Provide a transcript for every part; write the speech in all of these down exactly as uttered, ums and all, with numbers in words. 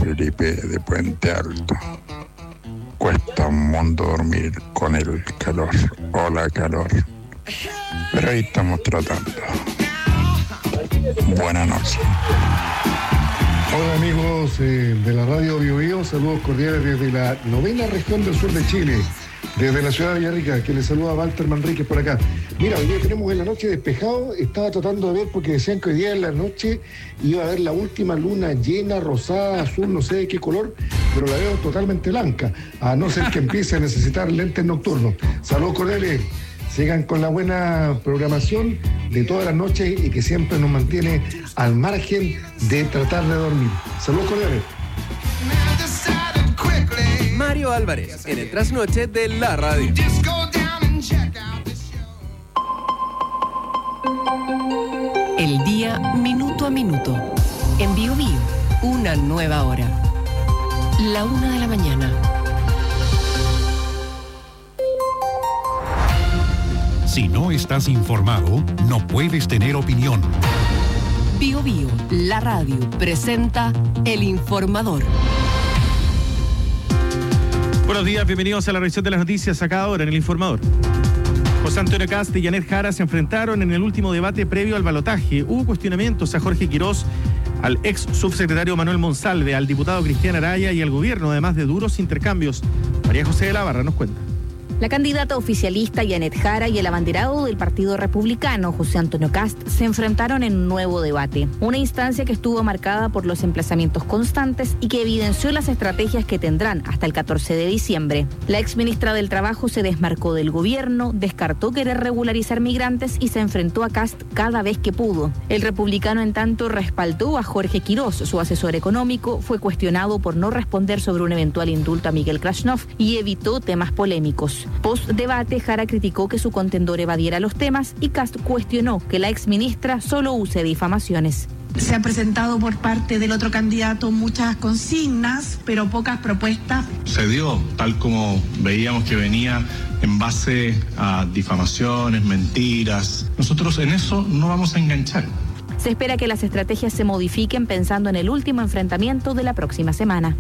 Felipe de Puente Alto. Cuesta un mundo dormir con el calor o la calor, pero ahí estamos tratando. Buenas noches. Hola amigos eh, de la radio Bio Bio, saludos cordiales desde la novena región del sur de Chile, desde la ciudad de Villarrica, que les saluda Walter Manríquez por acá. Mira, hoy día tenemos en la noche despejado, estaba tratando de ver porque decían que hoy día en la noche iba a haber la última luna llena, rosada, azul, no sé de qué color, pero la veo totalmente blanca, a no ser que empiece a necesitar lentes nocturnos. Saludos cordiales, sigan con la buena programación de todas las noches y que siempre nos mantiene al margen de tratar de dormir. Saludos cordiales. Mario Álvarez, en el trasnoche de la radio. El día minuto a minuto. En Bio Bio, una nueva hora. La una de la mañana. Si no estás informado, no puedes tener opinión. Bio Bio, la radio, presenta El Informador. Buenos días, bienvenidos a la revisión de las noticias acá ahora en El Informador. José Antonio Kast y Janet Jara se enfrentaron en el último debate previo al balotaje. Hubo cuestionamientos a Jorge Quirós, al ex subsecretario Manuel Monsalve, al diputado Cristian Araya y al gobierno, además de duros intercambios. María José de la Barra nos cuenta. La candidata oficialista Janet Jara y el abanderado del Partido Republicano, José Antonio Kast, se enfrentaron en un nuevo debate. Una instancia que estuvo marcada por los emplazamientos constantes y que evidenció las estrategias que tendrán hasta el catorce de diciembre. La exministra del Trabajo se desmarcó del gobierno, descartó querer regularizar migrantes y se enfrentó a Kast cada vez que pudo. El republicano, en tanto, respaldó a Jorge Quirós, su asesor económico, fue cuestionado por no responder sobre un eventual indulto a Miguel Krasnov y evitó temas polémicos. Post-debate, Jara criticó que su contendor evadiera los temas y Kast cuestionó que la exministra solo use difamaciones. Se han presentado por parte del otro candidato muchas consignas, pero pocas propuestas. Se dio, tal como veíamos que venía, en base a difamaciones, mentiras. Nosotros en eso no vamos a enganchar. Se espera que las estrategias se modifiquen pensando en el último enfrentamiento de la próxima semana.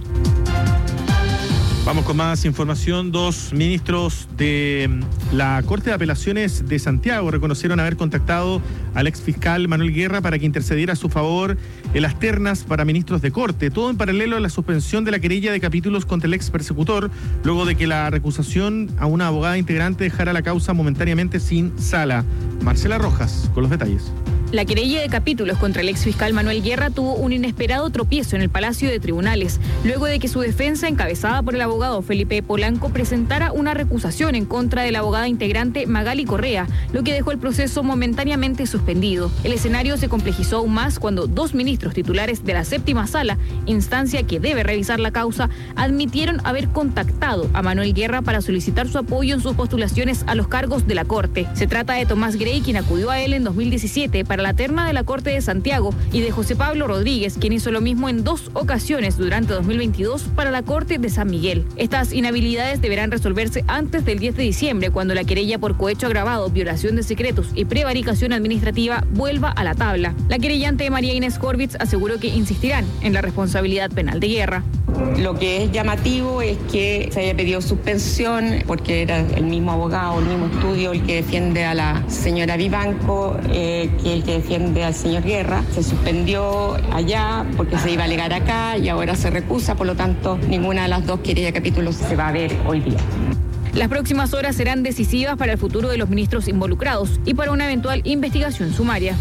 Vamos con más información. Dos ministros de la Corte de Apelaciones de Santiago reconocieron haber contactado al exfiscal Manuel Guerra para que intercediera a su favor en las ternas para ministros de Corte. Todo en paralelo a la suspensión de la querella de capítulos contra el ex persecutor, luego de que la recusación a una abogada integrante dejara la causa momentáneamente sin sala. Marcela Rojas, con los detalles. La querella de capítulos contra el exfiscal Manuel Guerra tuvo un inesperado tropiezo en el Palacio de Tribunales, luego de que su defensa, encabezada por el abogado Felipe Polanco, presentara una recusación en contra de la abogada integrante Magali Correa, lo que dejó el proceso momentáneamente suspendido. El escenario se complejizó aún más cuando dos ministros titulares de la séptima sala, instancia que debe revisar la causa, admitieron haber contactado a Manuel Guerra para solicitar su apoyo en sus postulaciones a los cargos de la Corte. Se trata de Tomás Grey, quien acudió a él en dos mil diecisiete para la terna de la Corte de Santiago, y de José Pablo Rodríguez, quien hizo lo mismo en dos ocasiones durante dos mil veintidós para la Corte de San Miguel. Estas inhabilidades deberán resolverse antes del diez de diciembre, cuando la querella por cohecho agravado, violación de secretos y prevaricación administrativa vuelva a la tabla. La querellante María Inés Corvitz aseguró que insistirán en la responsabilidad penal de Guerra. Lo que es llamativo es que se haya pedido suspensión porque era el mismo abogado, el mismo estudio el que defiende a la señora Vivanco eh, que el que defiende al señor Guerra. Se suspendió allá porque se iba a alegar acá y ahora se recusa, por lo tanto ninguna de las dos querellas de capítulos se va a ver hoy día. Las próximas horas serán decisivas para el futuro de los ministros involucrados y para una eventual investigación sumaria.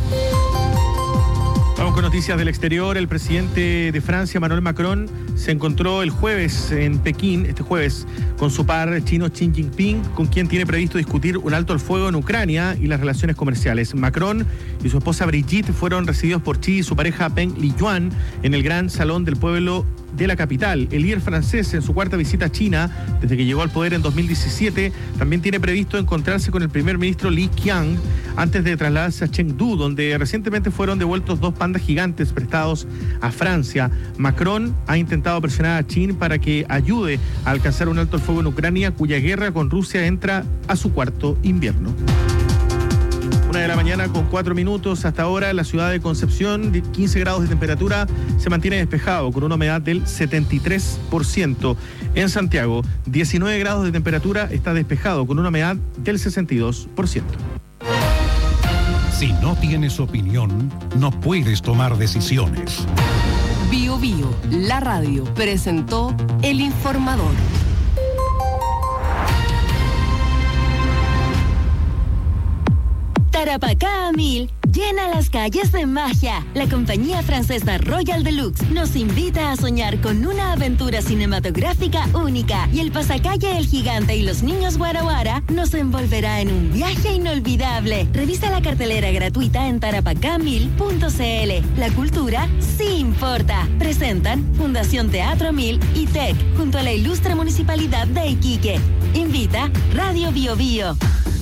Vamos con noticias del exterior. El presidente de Francia, Emmanuel Macron, se encontró el jueves en Pekín, este jueves, con su par chino Xi Jinping, con quien tiene previsto discutir un alto al fuego en Ucrania y las relaciones comerciales. Macron y su esposa Brigitte fueron recibidos por Xi y su pareja Peng Liyuan en el Gran Salón del Pueblo de la capital. El líder francés, en su cuarta visita a China desde que llegó al poder en dos mil diecisiete, también tiene previsto encontrarse con el primer ministro Li Qiang antes de trasladarse a Chengdu, donde recientemente fueron devueltos dos pandas gigantes prestados a Francia. Macron ha intentado presionar a China para que ayude a alcanzar un alto el fuego en Ucrania, cuya guerra con Rusia entra a su cuarto invierno. Una de la mañana con cuatro minutos. Hasta ahora en la ciudad de Concepción, quince grados de temperatura, se mantiene despejado con una humedad del setenta y tres por ciento. En Santiago, diecinueve grados de temperatura, está despejado con una humedad del sesenta y dos por ciento. Si no tienes opinión, no puedes tomar decisiones. Bio Bio, la radio, presentó El Informador. Tarapacá a mil llena las calles de magia. La compañía francesa Royal Deluxe nos invita a soñar con una aventura cinematográfica única y el pasacalle El Gigante y los Niños Guara Guara nos envolverá en un viaje inolvidable. Revisa la cartelera gratuita en tarapacá mil punto c l. La cultura sí importa. Presentan Fundación Teatro Mil y T E C junto a la ilustre Municipalidad de Iquique. Invita Radio Bio Bio.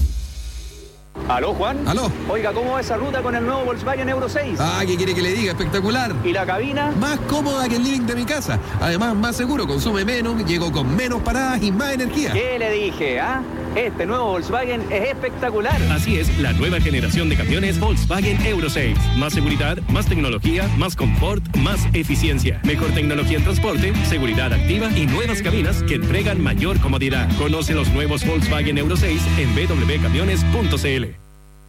¿Aló, Juan? ¿Aló? Oiga, ¿cómo va esa ruta con el nuevo Volkswagen Euro seis? Ah, ¿qué quiere que le diga? Espectacular. ¿Y la cabina? Más cómoda que el living de mi casa. Además, más seguro, consume menos, llego con menos paradas y más energía. ¿Qué le dije, ah? Este nuevo Volkswagen es espectacular. Así es, la nueva generación de camiones Volkswagen Euro seis. Más seguridad, más tecnología, más confort, más eficiencia. Mejor tecnología en transporte, seguridad activa y nuevas cabinas que entregan mayor comodidad. Conoce los nuevos Volkswagen Euro seis en b w camiones punto c l.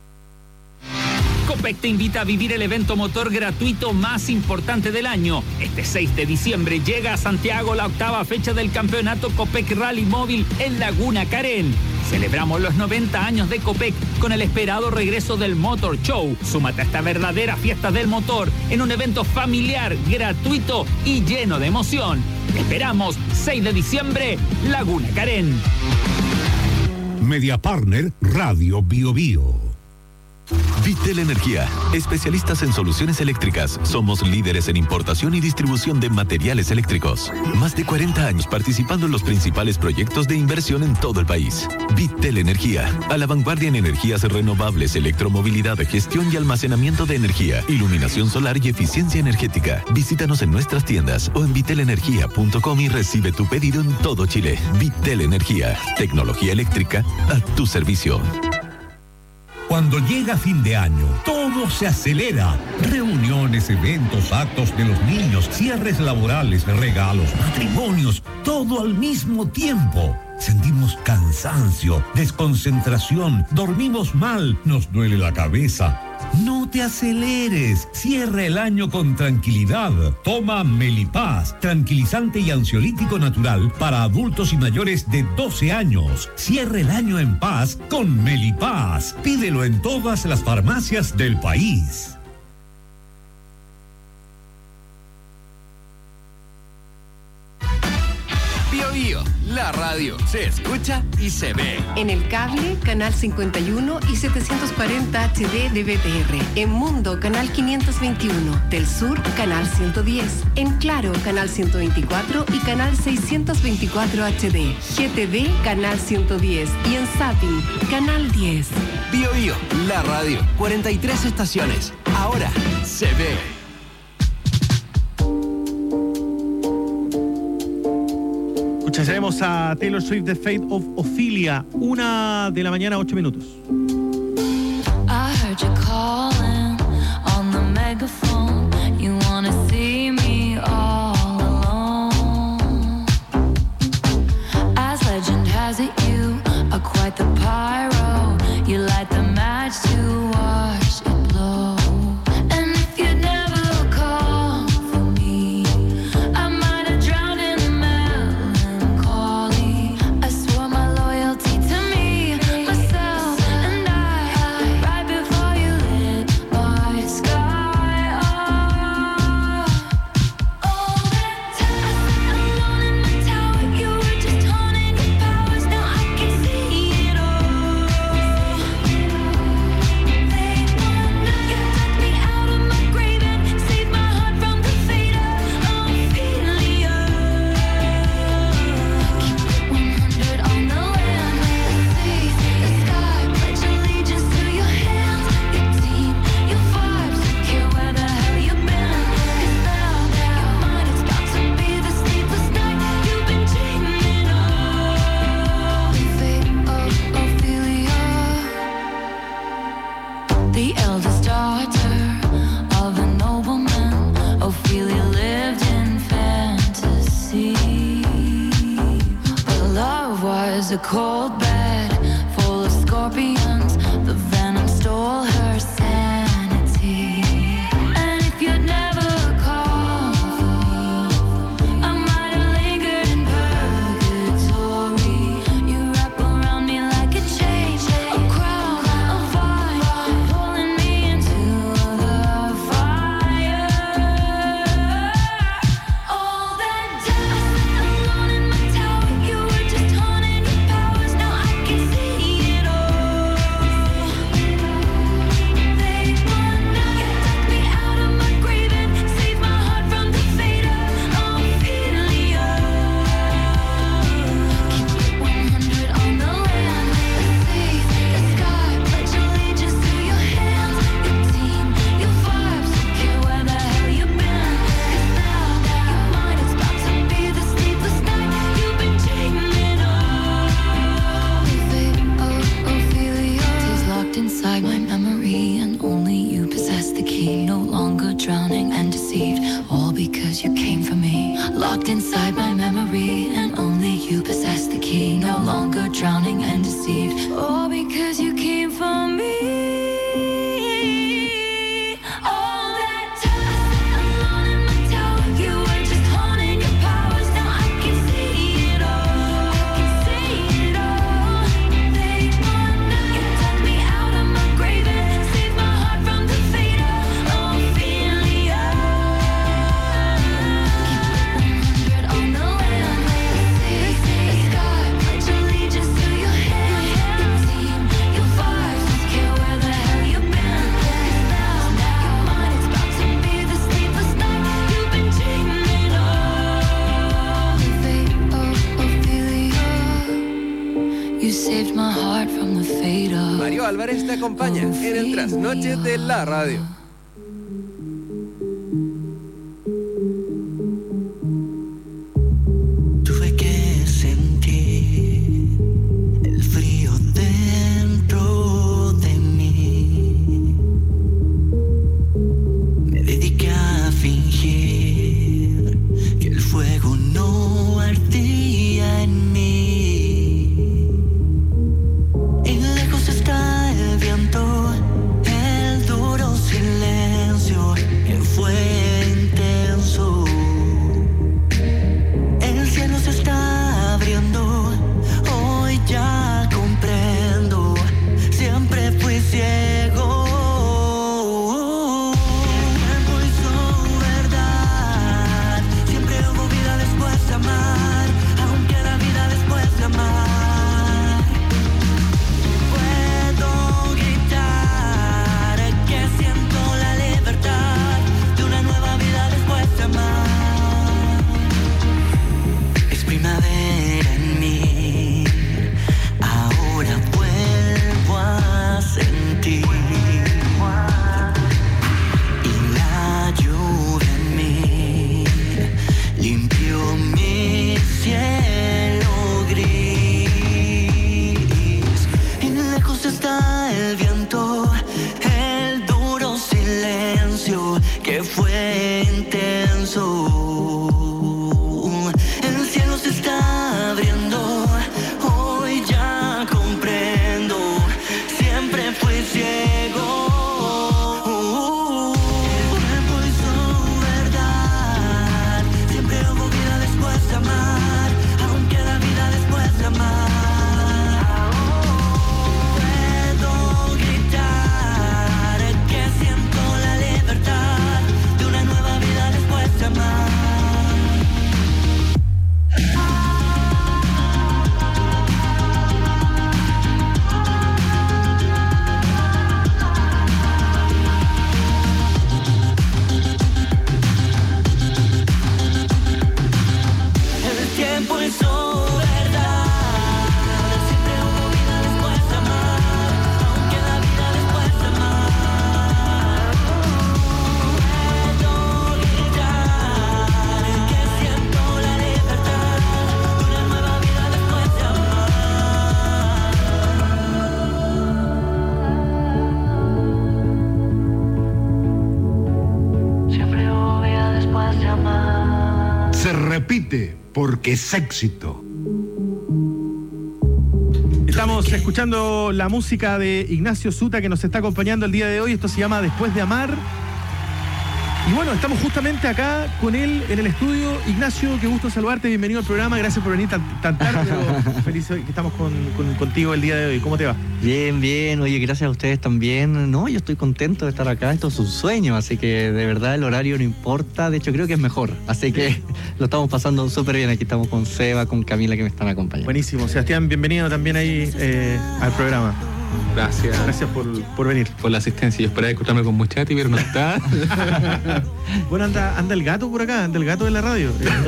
Copec te invita a vivir el evento motor gratuito más importante del año. Este seis de diciembre llega a Santiago la octava fecha del campeonato Copec Rally Móvil en Laguna Carén. Celebramos los noventa años de Copec con el esperado regreso del Motor Show. Súmate a esta verdadera fiesta del motor en un evento familiar, gratuito y lleno de emoción. Te esperamos seis de diciembre, Laguna Carén. Media Partner Radio Bio Bio. Vitel Energía, especialistas en soluciones eléctricas. Somos líderes en importación y distribución de materiales eléctricos. Más de cuarenta años participando en los principales proyectos de inversión en todo el país. Vitel Energía, a la vanguardia en energías renovables, electromovilidad, gestión y almacenamiento de energía, iluminación solar y eficiencia energética. Visítanos en nuestras tiendas o en vitel energía punto com y recibe tu pedido en todo Chile. Vitel Energía, tecnología eléctrica a tu servicio. Cuando llega fin de año, todo se acelera. Reuniones, eventos, actos de los niños, cierres laborales, regalos, matrimonios, todo al mismo tiempo. Sentimos cansancio, desconcentración, dormimos mal, nos duele la cabeza. No te aceleres, cierra el año con tranquilidad. Toma Melipaz, tranquilizante y ansiolítico natural para adultos y mayores de doce años. Cierra el año en paz con Melipaz. Pídelo en todas las farmacias del país. Bio Bio, la radio se escucha y se ve. En el cable, canal cincuenta y uno y setecientos cuarenta H D de B T R. En Mundo, canal quinientos veintiuno. Del Sur, canal ciento diez. En Claro, canal ciento veinticuatro y canal seiscientos veinticuatro H D. G T V, canal ciento diez. Y en Zapping, canal diez. Bio Bio, la radio, cuarenta y tres estaciones. Ahora se ve. Escucharemos a Taylor Swift, The Fate of Ophelia, una de la mañana, ocho minutos. I heard you calling on the megaphone. You wanna see me all alone. As legend has it, you are quite the pyro. You light the match to watch it blow. And if you never call for me, I might have drowned in the melancholy. I swore my loyalty to me, myself, and I, right before you lit my sky up. All that time, alone in my tower, you were just honing your powers. Now I can see it all. There's a cold bed full of scorpions. The venom stole her sanity. And if you'd never called for me, I might have lingered in purgatory. You wrap around me like a chain, a crown, a vine, pulling me into the fire. All that time alone in my tower, you were just haunting your powers. Now I can see it all. They wonder you took me out of my grave and saved my heart from the fate of Ophelia. Keep it one hundred on the land, the sea, the sky. Pledge allegiance to your hands, your team, your vibes. Don't care where the hell you've been. 'Cause now your mind is about to be the sleepless night you've been dreaming of. Fate of Ophelia is locked inside my memory, and only you possess the key. No longer drowning and deceived, all because you came for me. Locked inside my memory, and only you possess the key. No longer drowning and deceived, all because you came for me. All that time alone in my tower, you were just haunting your powers. Now I can see it all. I can see it all. They wonder you took me out of my grave and saved my heart from the fate of Ophelia. Keep it one hundred on the land, the sea, the sky. Pledge allegiance to your hand, your team, your vibes. Don't care where the hell you've been. 'Cause now, now your mind is about to be the sleepless night you've been dreaming of. Fate of Ophelia, you saved my heart from the fate of. Mario Álvarez te acompaña en el trasnoche de la radio. Tuve que sentir el frío dentro de mí. Me dediqué a fingir que el fuego no ardía en mí. Y lejos está el viento, el duro silencio que fue intenso. El cielo se está abriendo, hoy ya comprendo, siempre fui ciego. El tiempo hizo verdad, siempre hubo vida después de amar, aún queda vida después de amar. Puedo gritar que siento la libertad de una nueva vida después de amar. Es primavera en mí, ahora vuelvo a sentir. Y la lluvia en mí limpió mi cielo gris. Y lejos está el viento, el duro silencio que fue intenso. El cielo se está abriendo, hoy ya comprendo, siempre fui ciego. El tiempo hizo verdad, siempre hubo vida después de amar, aún queda vida después de amar. Puedo gritar que siento la libertad de una nueva vida después de amar. El tiempo hizo verdad, siempre hubo vida después de amar, aún queda vida después de amar. Puedo gritar que siento la libertad de una nueva vida después de amar. Siempre hubo vida después de amar. Se repite porque es éxito. Estamos escuchando la música de Ignacio Zuta que nos está acompañando el día de hoy. Esto se llama Después de Amar. Y bueno, estamos justamente acá con él en el estudio. Ignacio, qué gusto saludarte, bienvenido al programa. Gracias por venir tan, tan tarde, pero feliz que estamos con, con, contigo el día de hoy. ¿Cómo te va? Bien, bien. Oye, gracias a ustedes también. No, yo estoy contento de estar acá. Esto es un sueño, así que de verdad el horario no importa. De hecho, creo que es mejor. Así que lo estamos pasando súper bien. Aquí estamos con Seba, con Camila, que me están acompañando. Buenísimo. Sebastián, bienvenido también ahí eh, al programa. Gracias. Gracias por, por venir. Por la asistencia. Yo esperaba escucharme con Muchati, pero no está. Bueno, anda, anda el gato por acá, anda el gato de la radio.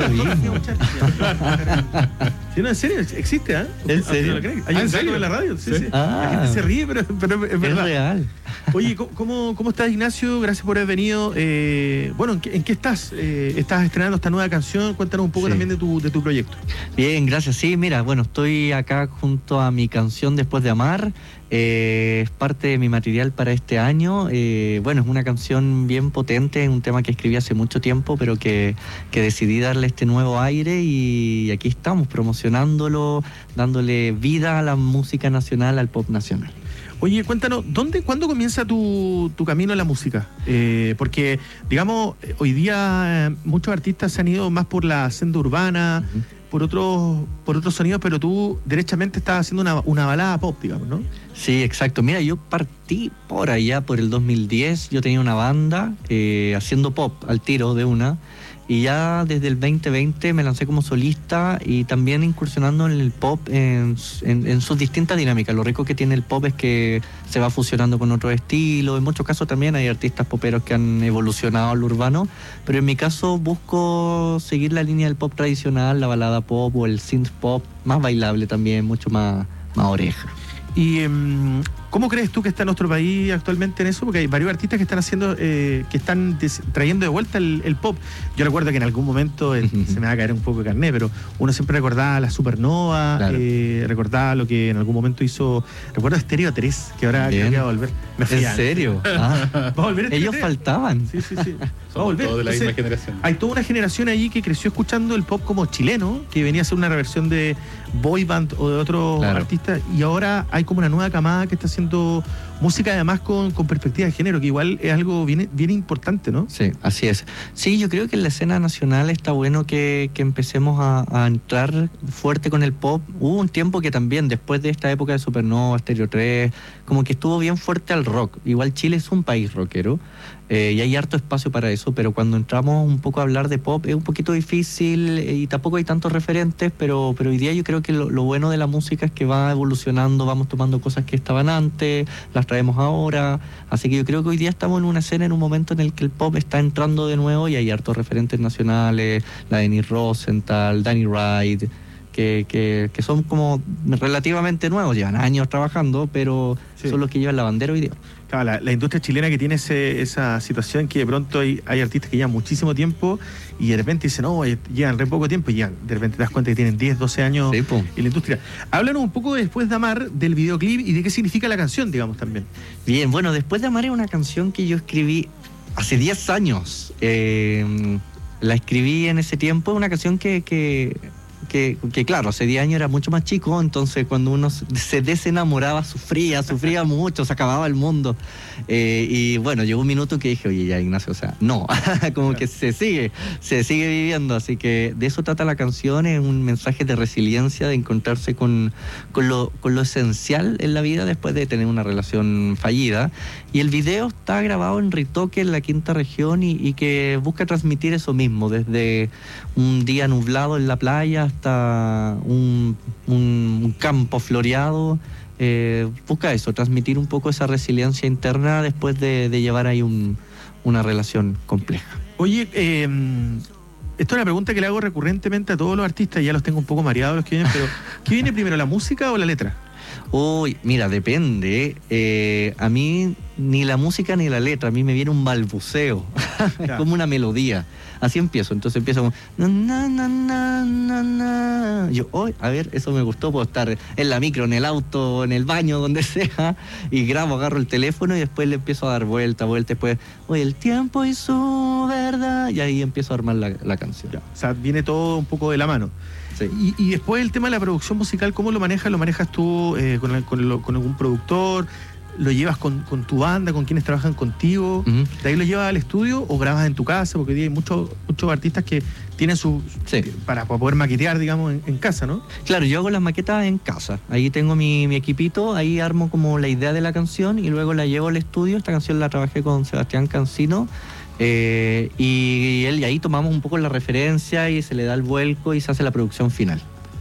Sí, no, en serio, existe, ¿eh? ¿En serio? Hay ¿Ah, un en gato serio? de la radio, sí, ¿Sí? sí. Ah. La gente se ríe, pero, pero es verdad. Es real. Oye, ¿cómo, cómo estás, Ignacio? Gracias por haber venido. Eh, bueno, ¿en qué, en qué estás? Eh, ¿Estás estrenando esta nueva canción? Cuéntanos un poco Sí. también de tu, de tu proyecto. Bien, gracias. Sí, mira, bueno, estoy acá junto a mi canción Después de Amar. Eh, es parte de mi material para este año. Eh, bueno, es una canción bien potente, un tema que escribí hace mucho tiempo, pero que, que decidí darle este nuevo aire y aquí estamos promocionándolo, dándole vida a la música nacional, al pop nacional. Oye, cuéntanos, ¿dónde, cuándo comienza tu, tu camino en la música? Eh, porque, digamos, hoy día eh, muchos artistas se han ido más por la senda urbana, uh-huh. por otros por otros sonidos, pero tú derechamente estás haciendo una, una balada pop, digamos, ¿no? Sí, exacto. Mira, yo partí por allá, por el dos mil diez, yo tenía una banda eh, haciendo pop al tiro de una, y ya desde el veinte veinte me lancé como solista y también incursionando en el pop en, en, en sus distintas dinámicas. Lo rico que tiene el pop es que se va fusionando con otros estilos. En muchos casos también hay artistas poperos que han evolucionado al urbano, pero en mi caso busco seguir la línea del pop tradicional, la balada pop o el synth pop, más bailable también, mucho más, más oreja. ¿Y um, cómo crees tú que está nuestro país actualmente en eso? Porque hay varios artistas que están haciendo, eh, que están des- trayendo de vuelta el, el pop. Yo recuerdo que en algún momento, eh, se me va a caer un poco de carné, pero uno siempre recordaba la Supernova, Claro. eh, recordaba lo que en algún momento hizo, recuerdo Estéreo tres, que ahora creo que va a volver. Me fui ¿En a- serio? Ah, ¿Va a volver Estéreo ellos tres? faltaban. Sí, sí, sí. Va a volver. Todos de la Entonces, misma generación. hay toda una generación allí que creció escuchando el pop como chileno, que venía a ser una reversión de boy band o de otros Claro. artistas, y ahora hay como una nueva camada que está haciendo música además con, con perspectiva de género, que igual es algo bien, bien importante, ¿no? Sí, así es. Sí, yo creo que en la escena nacional está bueno que, que empecemos a, a entrar fuerte con el pop. Hubo un tiempo que también, después de esta época de Supernova, Stereo tres, como que estuvo bien fuerte al rock. Igual Chile es un país rockero, eh, y hay harto espacio para eso, pero cuando entramos un poco a hablar de pop es un poquito difícil eh, y tampoco hay tantos referentes, pero, pero hoy día yo creo que lo, lo bueno de la música es que va evolucionando, vamos tomando cosas que estaban antes, las traemos ahora, así que yo creo que hoy día estamos en una escena, en un momento en el que el pop está entrando de nuevo y hay hartos referentes nacionales, la de Denise Rosenthal, Danny Wright, que, que, que son como relativamente nuevos, llevan años trabajando, pero Sí. son los que llevan la bandera hoy día. Claro, la, la industria chilena que tiene ese, esa situación que de pronto hay, hay artistas que llevan muchísimo tiempo y de repente dicen, no, eh, llevan re poco tiempo y ya de repente te das cuenta que tienen diez, doce años Sí, po. en la industria. Háblanos un poco de Después de Amar, del videoclip y de qué significa la canción, digamos, también. Bien, bueno, Después de Amar es una canción que yo escribí hace diez años. Eh, la escribí en ese tiempo, una canción que, que, que, que, claro, hace diez años era mucho más chico, entonces cuando uno se desenamoraba sufría, sufría mucho, se acababa el mundo. Eh, y bueno, llegó un minuto que dije, oye, ya Ignacio, o sea, no, como que se sigue, se sigue viviendo, así que de eso trata la canción, es un mensaje de resiliencia, de encontrarse con, con, lo, con lo esencial en la vida después de tener una relación fallida. Y el video está grabado en Ritoque, en la quinta región, y, y que busca transmitir eso mismo, desde un día nublado en la playa hasta un, un, un campo floreado. Eh, busca eso, transmitir un poco esa resiliencia interna después de, de llevar ahí un, una relación compleja. Oye, eh, esto es una pregunta que le hago recurrentemente a todos los artistas, ya los tengo un poco mareados los que vienen, pero ¿qué viene primero, la música o la letra? Uy, mira, depende. Eh, a mí ni la música ni la letra, a mí me viene un balbuceo. es como una melodía. Así empiezo, entonces empiezo como na, na, na, na, na, na. Yo, hoy, a ver, eso me gustó, puedo estar en la micro, en el auto, en el baño, donde sea, y grabo, agarro el teléfono y después le empiezo a dar vuelta, vuelta, después, oye, el tiempo y su verdad, y ahí empiezo a armar la, la canción. Ya, o sea, viene todo un poco de la mano. Sí. Y, y después el tema de la producción musical, ¿cómo lo manejas? ¿Lo manejas tú eh, con, el- con, lo- con algún productor? ¿Lo llevas con, con tu banda, con quienes trabajan contigo? Ujú. ¿De ahí lo llevas al estudio o grabas en tu casa? Porque hoy día hay muchos muchos artistas que tienen su... Sí. Para, para poder maquetear, digamos, en, en casa, ¿no? Claro, yo hago las maquetas en casa. Ahí tengo mi, mi equipito, ahí armo como la idea de la canción y luego la llevo al estudio. Esta canción la trabajé con Sebastián Cancino. eh, y él y ahí tomamos un poco la referencia y se le da el vuelco y se hace la producción final.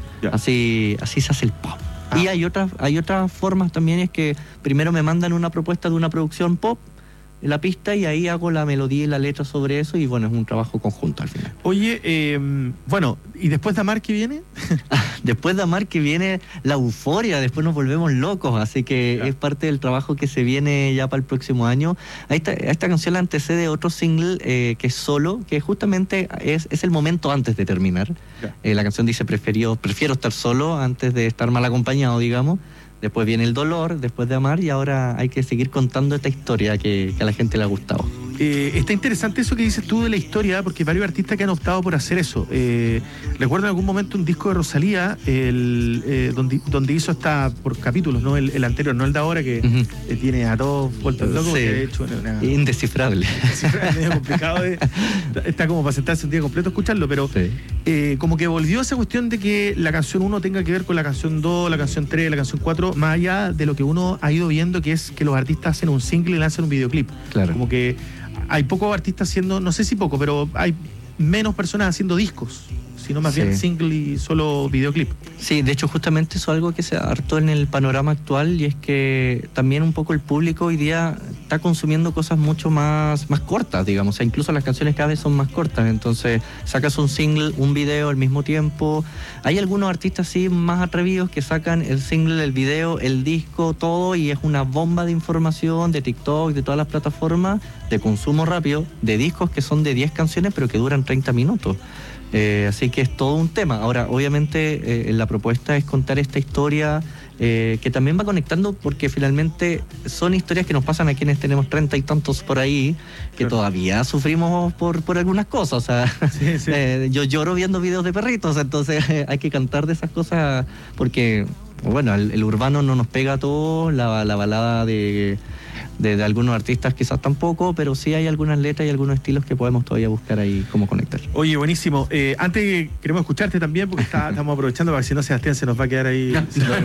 Así, así se hace el pop. Y hay otras, hay otras formas también, es que primero me mandan una propuesta de una producción pop, la pista, y ahí hago la melodía y la letra sobre eso, y bueno, es un trabajo conjunto al final. Oye, eh, bueno, ¿y después de Amar qué viene? Después de Amar que viene la euforia, después nos volvemos locos, así que Ya. es parte del trabajo que se viene ya para el próximo año. A esta, a esta canción la antecede otro single eh, que es Solo, que justamente es, es el momento antes de terminar. Ya. Eh, la canción dice prefiero, prefiero estar solo antes de estar mal acompañado, digamos. Después viene el dolor, después de Amar, y ahora hay que seguir contando esta historia que, que a la gente le ha gustado. Eh, está interesante eso que dices tú de la historia, porque hay varios artistas que han optado por hacer eso. Eh, recuerdo en algún momento un disco de Rosalía, el, eh, donde, donde hizo hasta por capítulos, ¿no? El, el anterior, no el de ahora, que Ujú. eh, tiene a todos vueltos locos, Sí. que de hecho una, una- Indescifrable. es medio complicado de- está como para sentarse un día completo a escucharlo, pero Sí. eh, como que volvió esa cuestión de que la canción uno tenga que ver con la canción dos, la canción tres, la canción cuatro, más allá de lo que uno ha ido viendo, que es que los artistas hacen un single y lanzan un videoclip. Claro. Como que hay pocos artistas haciendo, no sé si poco, pero hay menos personas haciendo discos, sino más Sí. bien single y solo videoclip. Sí, de hecho justamente eso es algo que se hartó en el panorama actual, y es que también un poco el público hoy día está consumiendo cosas mucho más, más cortas, digamos, o sea, incluso las canciones cada vez son más cortas, entonces sacas un single, un video al mismo tiempo. Hay algunos artistas sí más atrevidos que sacan el single, el video, el disco, todo, y es una bomba de información de TikTok, de todas las plataformas de consumo rápido, de discos que son de diez canciones pero que duran treinta minutos. Eh, así que es todo un tema. Ahora, obviamente, eh, la propuesta es contar esta historia eh, que también va conectando, porque finalmente son historias que nos pasan a quienes tenemos treinta y tantos por ahí, que Claro. todavía sufrimos por, por algunas cosas. O sea, Sí, sí. eh, yo lloro viendo videos de perritos, entonces eh, hay que cantar de esas cosas, porque, bueno, el, el urbano no nos pega a todos, la, la balada de... De, de algunos artistas quizás tampoco, pero sí hay algunas letras y algunos estilos que podemos todavía buscar ahí cómo conectar. Oye, buenísimo. Eh, antes queremos escucharte también, porque está- estamos aprovechando para que si no Sebastián se nos va a quedar ahí.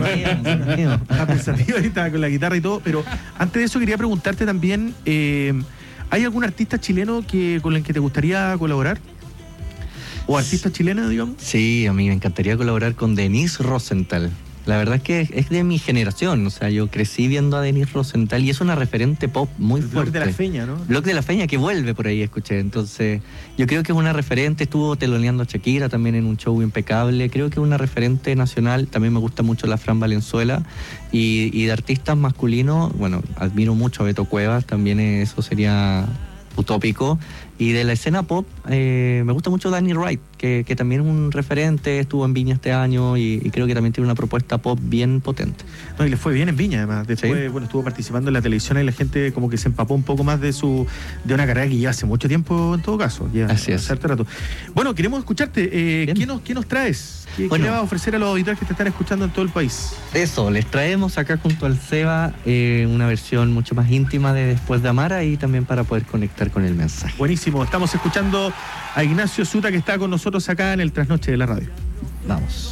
Está pensativo ahorita con la guitarra y todo, pero antes de eso quería preguntarte también, eh, ¿hay algún artista chileno que con el que te gustaría colaborar? ¿O artista chilena, digamos? Sí, a mí me encantaría colaborar con Denise Rosenthal. La verdad es que es de mi generación, o sea, yo crecí viendo a Denise Rosenthal y es una referente pop muy El Blog fuerte. de la Feña, ¿no? Blog de la Feña, que vuelve por ahí, escuché. Entonces, yo creo que es una referente, estuvo teloneando a Shakira también en un show impecable. Creo que es una referente nacional. También me gusta mucho la Fran Valenzuela. Y, y de artistas masculinos, bueno, admiro mucho a Beto Cuevas, también eso sería utópico. Y de la escena pop, eh, me gusta mucho Danny Wright, que, que también es un referente, estuvo en Viña este año y, y creo que también tiene una propuesta pop bien potente. No, y le fue bien en Viña, además. Después, Sí. bueno, estuvo participando en la televisión y la gente como que se empapó un poco más de su de una carrera que lleva hace mucho tiempo, en todo caso. Lleva Así es. cierto rato. Bueno, queremos escucharte. Eh, ¿qué, nos, ¿Qué nos traes? ¿Qué, qué Bueno. le vas a ofrecer a los auditores que te están escuchando en todo el país? Eso, les traemos acá junto al Seba eh, una versión mucho más íntima de Después de Amar, y también para poder conectar con el mensaje. Buenísimo. Estamos escuchando a Ignacio Zuta, que está con nosotros acá en el Trasnoche de la Radio. Vamos.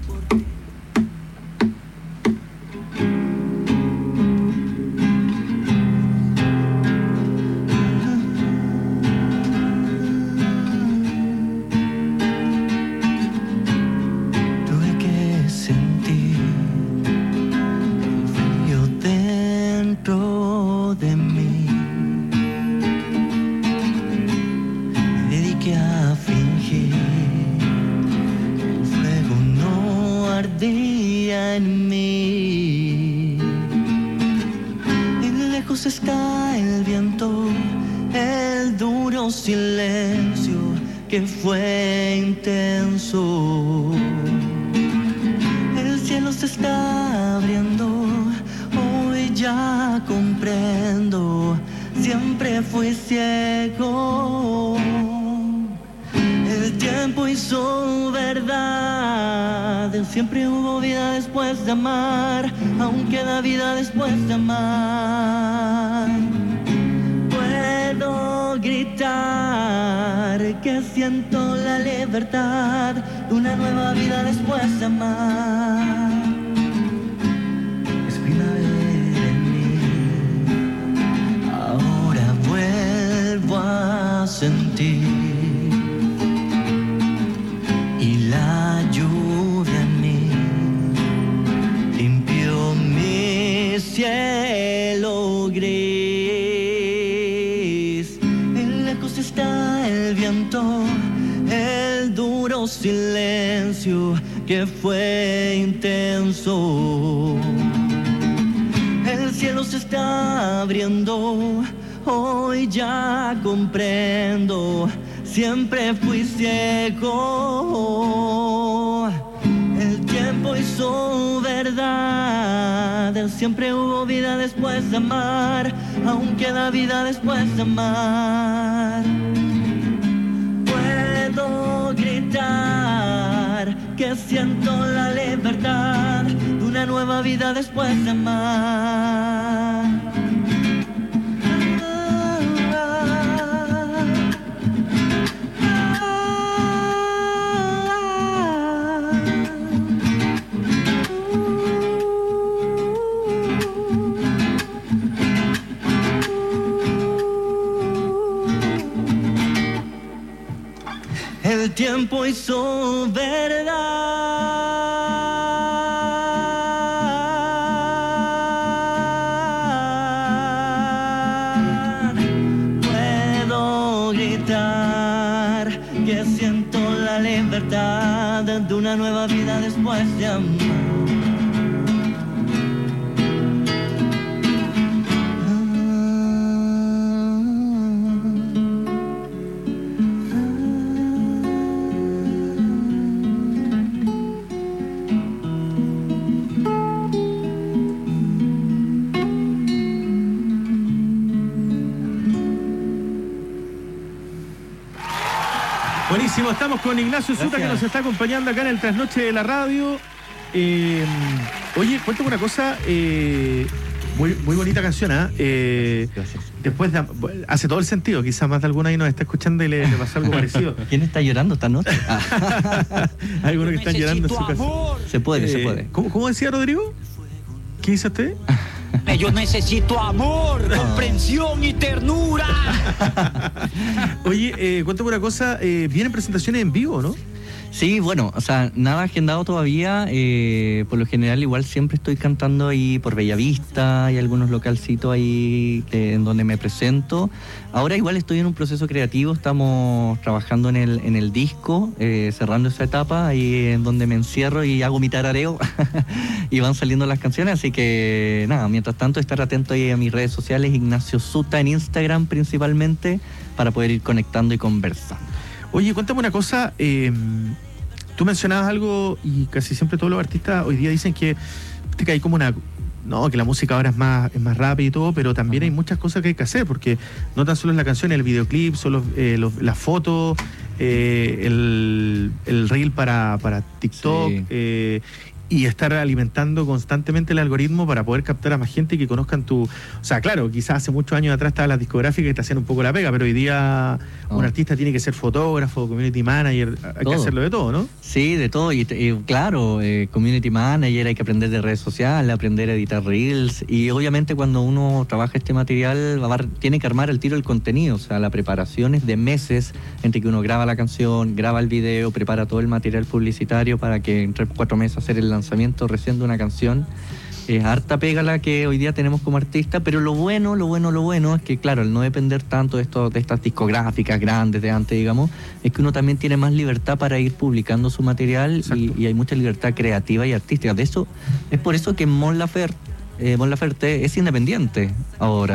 Tuve que sentir el frío dentro de mí. Me dediqué a fingir que el fuego no ardía en mí. Y de lejos escae el viento, el duro duro silencio que fue intenso. El cielo se está abriendo, hoy ya comprendo, siempre fui ciego. El tiempo hizo verdad, siempre hubo vida después de amar, aún queda vida después de amar. Puedo gritar que siento la libertad de una nueva vida después de amar. Es primavera en mí, ahora vuelvo a sentir. La lluvia en mí limpió mi cielo gris. En lejos está el viento, el duro silencio que fue intenso. El cielo se está abriendo, hoy ya comprendo, siempre fui ciego. El tiempo hizo verdad, siempre hubo vida después de amar, aún queda vida después de amar. Puedo gritar que siento la libertad de una nueva vida después de amar. El tiempo hizo verdad. Puedo gritar que siento la libertad de una nueva vida después de amar. Buenísimo, estamos con Ignacio Zuta, que nos está acompañando acá en el Trasnoche de la Radio. Eh, oye, cuéntame una cosa, eh, muy, muy bonita canción, ¿eh? eh después de, hace todo el sentido, quizás más de alguna ahí nos está escuchando y le, le pasó algo parecido. ¿Quién está llorando esta noche? Ah. Algunos que están llorando en su casa. Se puede, eh, se puede. ¿cómo, ¿Cómo decía Rodrigo? ¿Qué dice usted? Yo necesito amor, no. comprensión y ternura. Oye, eh, cuéntame una cosa, eh, vienen presentaciones en vivo, ¿no? Sí, bueno, o sea, nada agendado todavía. Eh, por lo general igual siempre estoy cantando ahí por Bellavista y algunos localcitos ahí eh, en donde me presento. Ahora igual estoy en un proceso creativo, estamos trabajando en el, en el disco, eh, cerrando esa etapa ahí en donde me encierro y hago mi tarareo y van saliendo las canciones, así que nada, mientras tanto estar atento ahí a mis redes sociales, Ignacio Zuta en Instagram principalmente, para poder ir conectando y conversando. Oye, cuéntame una cosa, eh, tú mencionabas algo y casi siempre todos los artistas hoy día dicen que, que hay como una... No, que la música ahora es más, es más rápida y todo, pero también hay muchas cosas que hay que hacer, porque no tan solo es la canción, el videoclip, son los, eh, los, las fotos, eh, el, el reel para, para TikTok, sí. eh, y estar alimentando constantemente el algoritmo para poder captar a más gente y que conozcan tu... O sea, claro, quizás hace muchos años atrás estaban las discográficas que te hacían un poco la pega, pero hoy día oh. un artista tiene que ser fotógrafo, community manager, hay todo. que hacerlo de todo, ¿no? Sí, de todo, y, y claro, eh, community manager, hay que aprender de redes sociales, aprender a editar reels, y obviamente cuando uno trabaja este material va, tiene que armar al tiro el contenido, o sea, la preparación es de meses, entre que uno graba la canción, graba el video, prepara todo el material publicitario para que en tres, cuatro meses hacer el lanzamiento recién de una canción. Es harta pega la que hoy día tenemos como artista, pero lo bueno, lo bueno, lo bueno es que, claro, al no depender tanto de, esto, de estas discográficas grandes de antes, digamos, es que uno también tiene más libertad para ir publicando su material y, y hay mucha libertad creativa y artística. De eso, es por eso que Mon Laferte, eh, Mon Laferte es independiente ahora.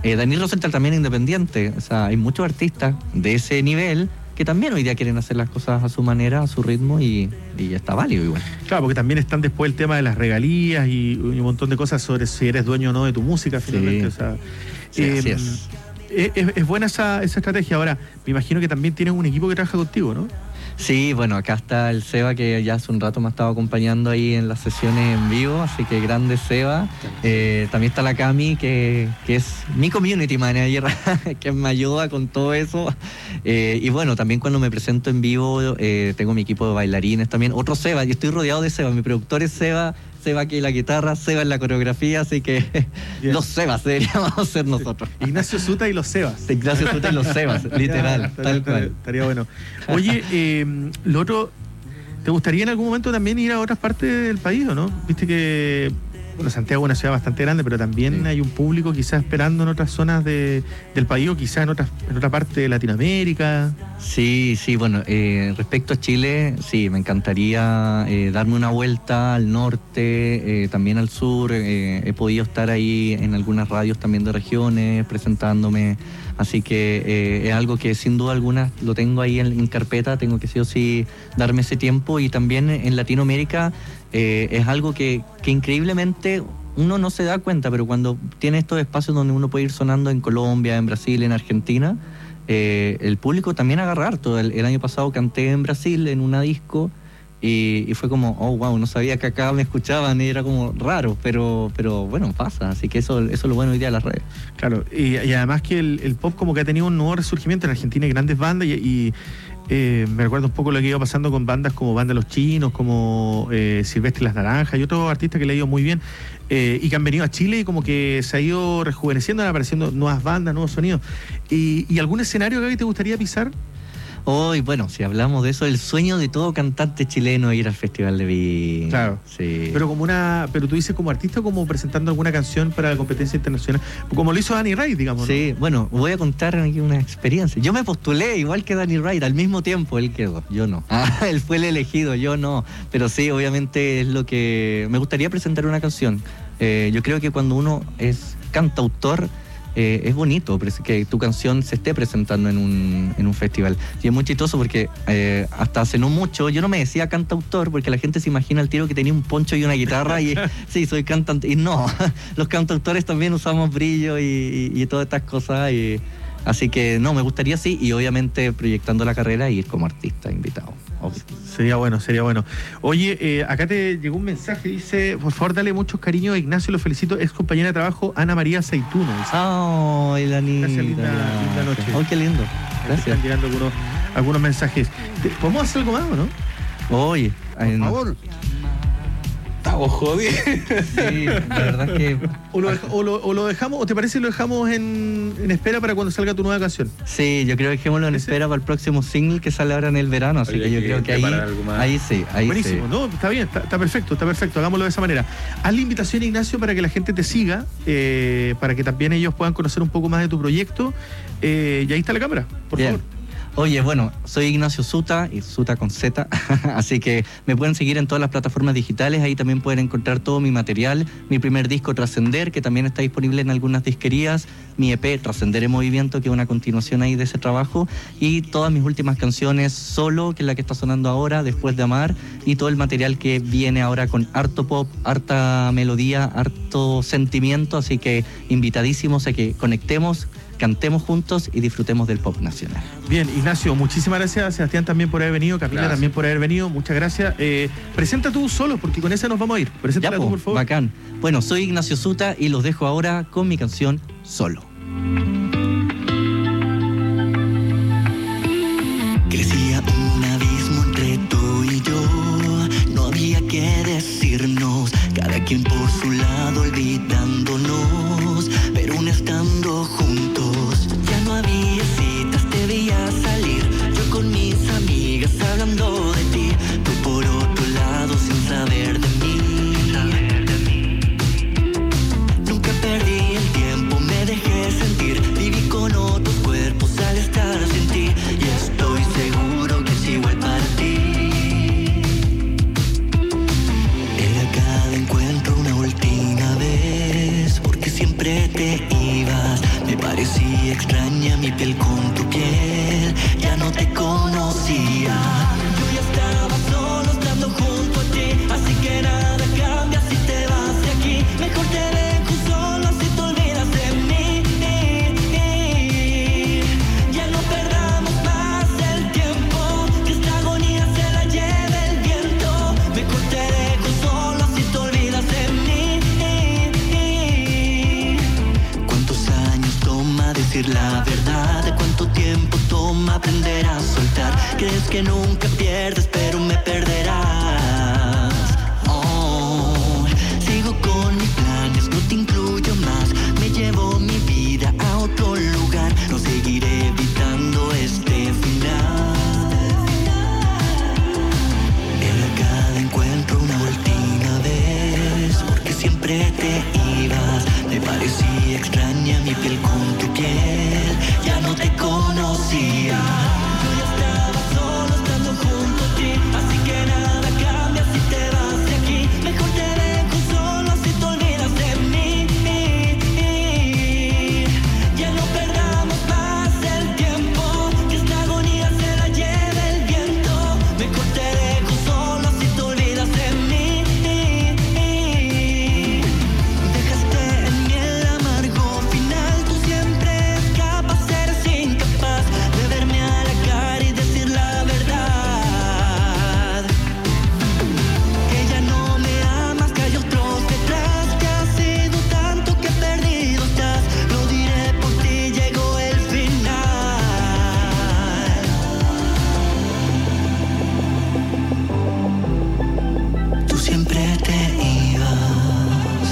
Eh, Daniel Rosenthal también es independiente, o sea, hay muchos artistas de ese nivel que también hoy día quieren hacer las cosas a su manera, a su ritmo y, y ya está válido igual. Claro, porque también están después el tema de las regalías y, y un montón de cosas sobre si eres dueño o no de tu música finalmente. Sí. O sea, Sí, eh, así es. Es, es buena esa, esa estrategia. Ahora, me imagino que también tienes un equipo que trabaja contigo, ¿no? Sí, bueno, acá está el Seba que ya hace un rato me ha estado acompañando ahí en las sesiones en vivo, así que grande Seba. Eh, también está la Cami, que, que es mi community manager, que me ayuda con todo eso. Eh, y bueno, también cuando me presento en vivo, eh, tengo mi equipo de bailarines también. Otro Seba, yo estoy rodeado de Seba, mi productor es Seba, Seba aquí en la guitarra, Seba en la coreografía, así que Bien. Los Sebas deberíamos ser nosotros. Ignacio Suta y los Sebas. Ignacio Suta y los Sebas, literal, ya, estaría, tal cual. Estaría bueno. Oye, eh, lo otro, ¿te gustaría en algún momento también ir a otras partes del país o no? Viste que, bueno, Santiago es una ciudad bastante grande, pero también sí. hay un público quizás esperando en otras zonas de, del país o quizás en, otras, en otra parte de Latinoamérica. Sí, sí, bueno, eh, respecto a Chile, sí, me encantaría eh, darme una vuelta al norte, eh, también al sur. Eh, he podido estar ahí en algunas radios también de regiones, presentándome. Así que eh, es algo que sin duda alguna lo tengo ahí en, en carpeta, tengo que sí o sí darme ese tiempo. Y también en Latinoamérica eh, es algo que, que increíblemente uno no se da cuenta, pero cuando tiene estos espacios donde uno puede ir sonando en Colombia, en Brasil, en Argentina, eh, el público también agarra harto. El, el año pasado canté en Brasil en una disco y, y fue como, oh wow, no sabía que acá me escuchaban y era como raro, pero pero bueno, pasa, así que eso, eso es lo bueno hoy día de las redes. Claro, y, y además que el, el pop como que ha tenido un nuevo resurgimiento en Argentina, hay grandes bandas y, y eh, me recuerdo un poco lo que iba pasando con bandas como Banda Los Chinos, como eh, Silvestre y las Naranjas y otros artistas que le ha ido muy bien eh, y que han venido a Chile y como que se ha ido rejuveneciendo, han apareciendo nuevas bandas, nuevos sonidos. ¿Y, y algún escenario que te gustaría pisar? Hoy, oh, bueno, si hablamos de eso, el sueño de todo cantante chileno es ir al Festival de Viña. Claro. Sí. Pero como una, pero tú dices como artista o como presentando alguna canción para la competencia internacional, como lo hizo Danny Wright, digamos. Sí, ¿no? Bueno, voy a contar aquí una experiencia. Yo me postulé igual que Danny Wright, al mismo tiempo él quedó, yo no. Ah, él fue el elegido, yo no. Pero sí, obviamente es lo que me gustaría presentar una canción. Eh, yo creo que cuando uno es cantautor, Eh, es bonito que tu canción se esté presentando en un, en un festival. Y es muy chistoso porque eh, hasta hace no mucho yo no me decía cantautor porque la gente se imagina al tiro que tenía un poncho y una guitarra y sí, soy cantante. Y no, los cantautores también usamos brillo y, y, y todas estas cosas. Y, así que no, me gustaría sí, y obviamente proyectando la carrera y ir como artista invitado. Obvio. Sería bueno, sería bueno. Oye, eh, acá te llegó un mensaje, dice, por favor dale muchos cariños a Ignacio, lo felicito, ex compañera de trabajo Ana María Seituno. ¡Ay, oh, la linda! Gracias, linda, linda noche. ¡Ay, oh, qué lindo! Gracias. Están llegando algunos, algunos mensajes. ¿Podemos hacer algo más o no? Oye, por en... favor. Estamos jodidos. Sí, la verdad es que... O lo, o, lo, o lo dejamos, o te parece lo dejamos en, en espera para cuando salga tu nueva canción. Sí, yo creo que dejémoslo en ¿Ese? espera para el próximo single que sale ahora en el verano, así Oye, que yo que creo que ahí, ahí sí, ahí Buenísimo, sí. no, está bien, está, está perfecto, está perfecto, hagámoslo de esa manera. Haz la invitación, Ignacio, para que la gente te siga, eh, para que también ellos puedan conocer un poco más de tu proyecto, eh, y ahí está la cámara, por bien. favor. Oye, bueno, soy Ignacio Suta, y Suta con Z, así que me pueden seguir en todas las plataformas digitales, ahí también pueden encontrar todo mi material, mi primer disco Trascender, que también está disponible en algunas disquerías, mi E P Trascender en Movimiento, que es una continuación ahí de ese trabajo, y todas mis últimas canciones Solo, que es la que está sonando ahora, Después de Amar, y todo el material que viene ahora con harto pop, harta melodía, harto sentimiento, así que invitadísimos a que conectemos, cantemos juntos y disfrutemos del pop nacional. Bien, Ignacio, muchísimas gracias. Sebastián también por haber venido, Camila gracias. también por haber venido, muchas gracias. Eh, presenta tú solo, porque con esa nos vamos a ir. Preséntala tú, por favor. Bacán. Bueno, soy Ignacio Suta y los dejo ahora con mi canción Solo. Crecía un abismo entre tú y yo, no había que decirnos, cada quien por su lado olvidándonos, pero aún estando juntos, ya no había citas, te veía salir, yo con mis amigas hablando de ti, tú por otro lado sin saber de mí. Nunca perdí el tiempo, me dejé sentir, viví con otros cuerpos al estar sin ti, y estoy seguro que es igual para ti. Era cada encuentro una última vez, porque siempre te ibas, me parecía extraña mi piel con tu piel. Ya no te conocía. Yo ya estaba solo estando junto a ti. Así que nada cambia si te vas de aquí. Mejor te dejo solo si te olvidas de mí. Ya no perdamos más el tiempo, que esta agonía se la lleve el viento. Mejor te dejo solo si te olvidas de mí. ¿Cuántos años toma decir la verdad? ¿Cuánto tiempo toma aprender a soltar? Crees que nunca pierdes, pero me perderás. Oh, sigo con mis planes, no te incluyo más. Me llevo mi vida a otro lugar. No seguiré evitando este final. En cada encuentro una última vez, porque siempre te ibas. Me parecía extraña mi piel con tu piel. Ya no te conocía. Yo ya estaba solo estando junto a ti. Así que nada cambia si te vas de aquí. Mejor te dejo solo si te olvidas de mí. Ya no perdamos más el tiempo, que esta agonía se la lleve el viento. Mejor te dejo solo si te olvidas de mí. Dejaste en mí el amargo final. Tú siempre escapas, eres incapaz de verme a la cara y decir la verdad. Que ya no me amas, que hay otros detrás. Que ha sido tanto que perdido estás. Lo diré por ti, llegó el final. Tú siempre te ibas.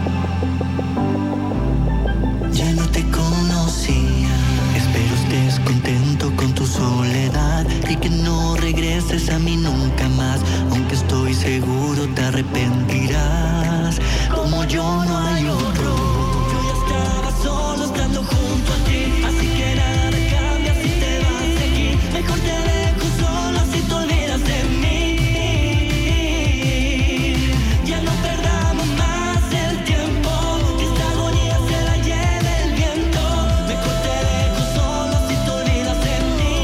Ya no te conocía. Espero estés contento con tu soledad y que no regreses a mí nunca más. Aunque estoy seguro te arrepentirás. Como yo no hay otro. Yo ya estaba solo estando junto a ti. Así que nada cambia si te vas de aquí. Mejor te dejo solo si te olvidas de mí. Ya no perdamos más el tiempo, que esta agonía se la lleve el viento. Mejor te dejo solo si te olvidas de mí.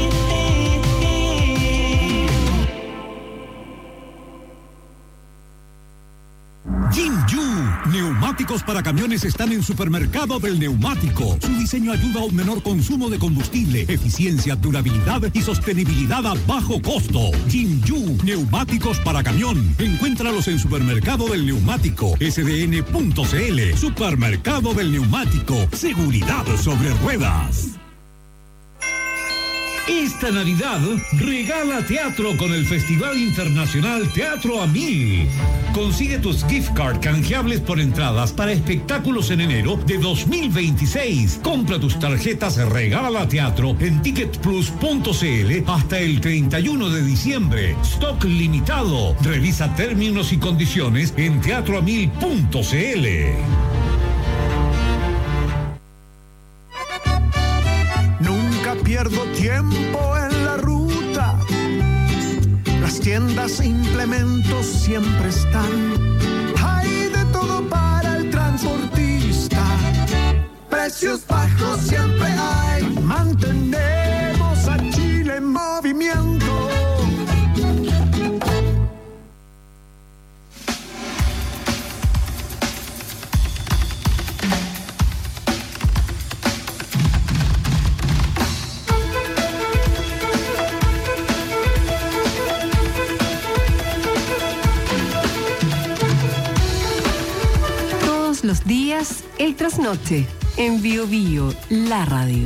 Jinju, neumáticos para camiones están en Supermercado del Neumático. Su diseño ayuda a un menor consumo de combustible, eficiencia, durabilidad y sostenibilidad a bajo costo. Jinju, neumáticos para camión. Encuéntralos en Supermercado del Neumático, S D N punto C L. Supermercado del Neumático, seguridad sobre ruedas. Esta Navidad regala teatro con el Festival Internacional Teatro a Mil. Consigue tus gift card canjeables por entradas para espectáculos en enero de dos mil veintiséis. Compra tus tarjetas Regala Teatro en ticket plus punto c l hasta el treinta y uno de diciembre. Stock limitado. Revisa términos y condiciones en teatro a mil punto c l. Nunca pierdo tiempo en la ruta. Las tiendas e implementos siempre están. Hay de todo para el transportista. Precios bajos siempre hay. Mantenemos a Chile en movimiento. Los días, el trasnoche, en Bio Bio, la radio.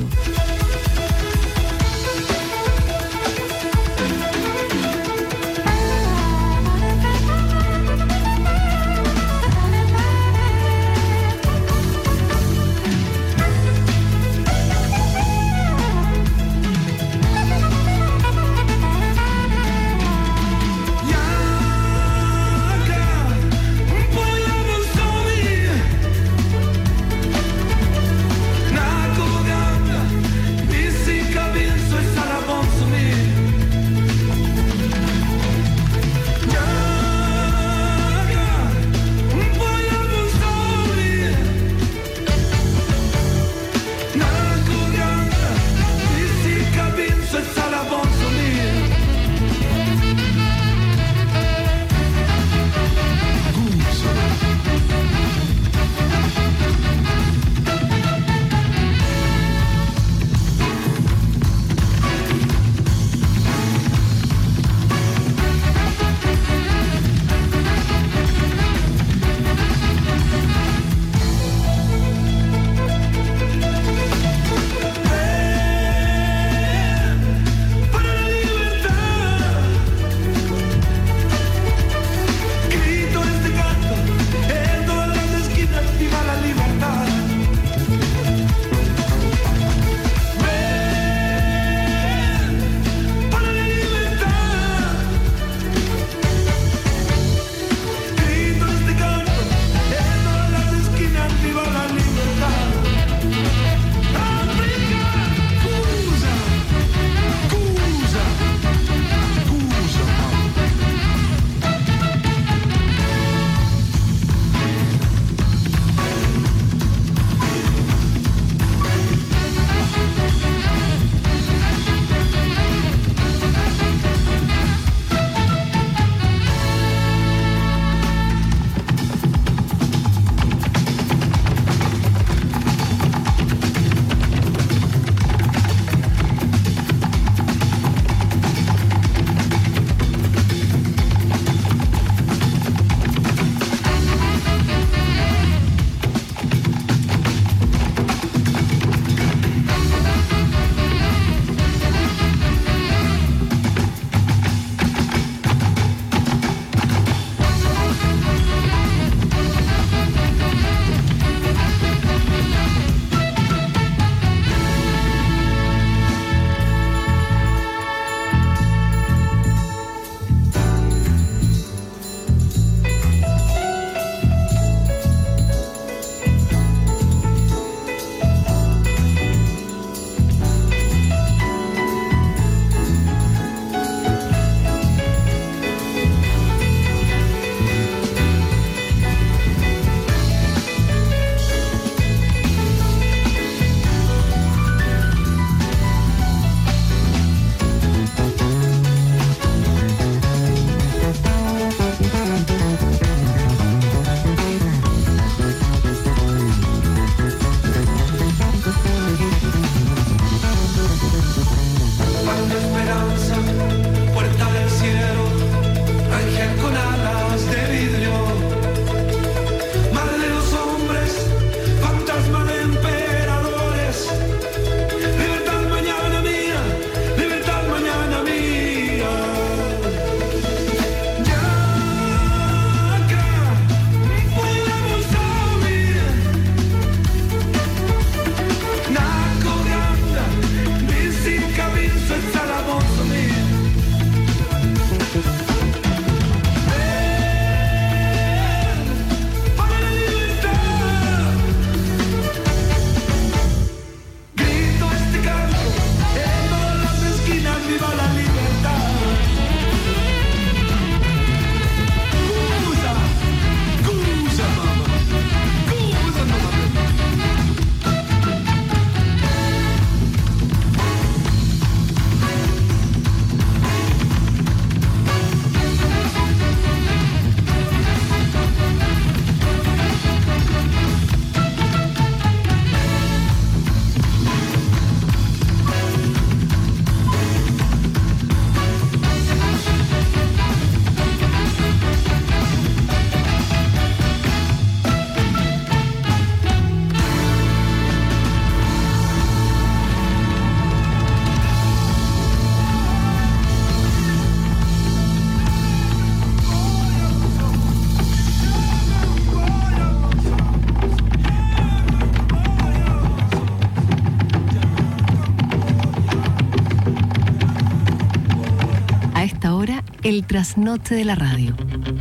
el trasnoche de la radio.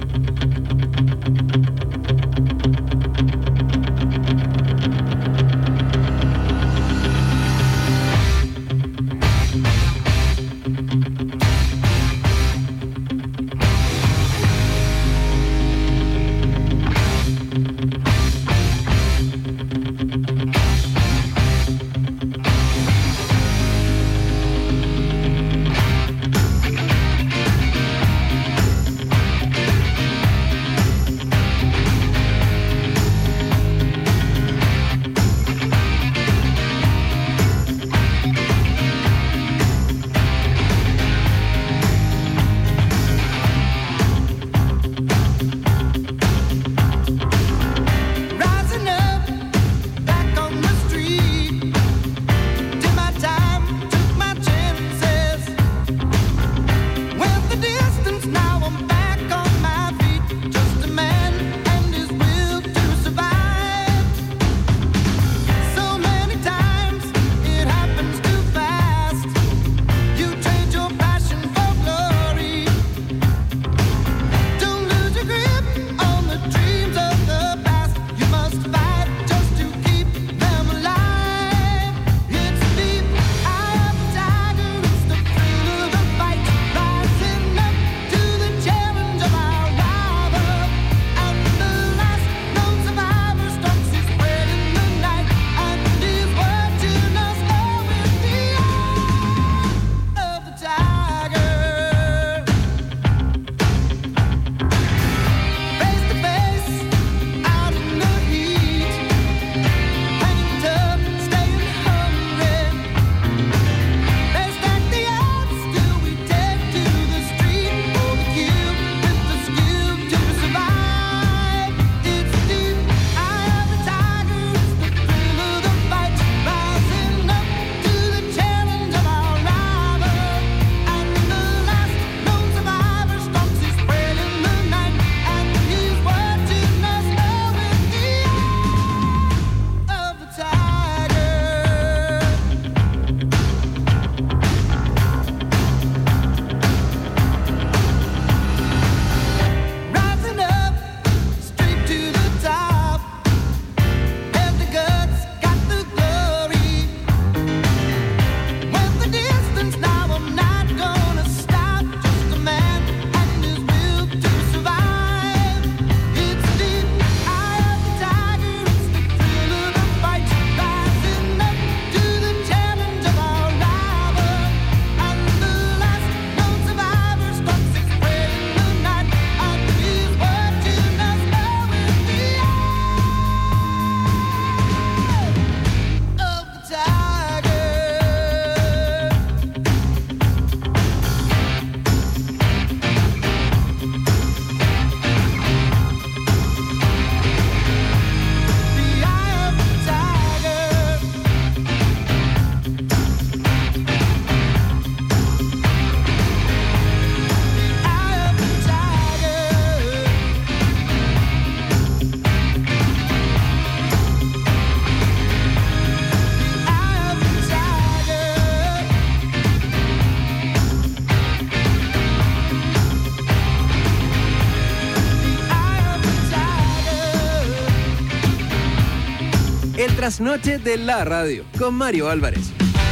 El trasnoche de la radio con Mario Álvarez.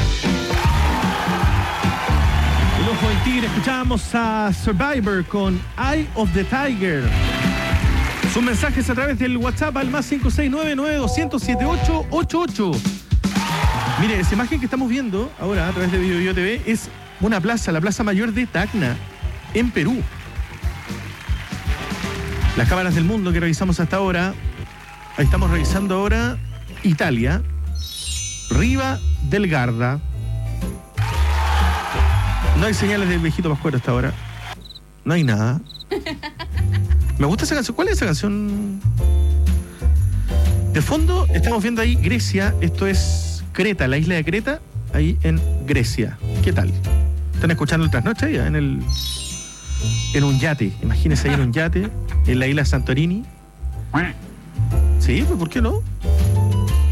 El ojo del tigre, escuchábamos a Survivor con Eye of the Tiger. Sus mensajes a través del WhatsApp al más cinco seis nueve nueve dos cero cero siete ocho ocho ocho. Mire, esa imagen que estamos viendo ahora a través de Bio Bio T V es una plaza, la Plaza Mayor de Tacna, en Perú. Las cámaras del mundo que revisamos hasta ahora, ahí estamos revisando ahora Italia, Riva del Garda. No hay señales del viejito Pascuero hasta ahora. No hay nada. Me gusta esa canción. ¿Cuál es esa canción? De fondo estamos viendo ahí Grecia. Esto es Creta, la isla de Creta, ahí en Grecia. ¿Qué tal? ¿Están escuchando el trasnoche ahí en el en un yate? Imagínense ahí en un yate en la isla Santorini. Sí, pues ¿por qué no?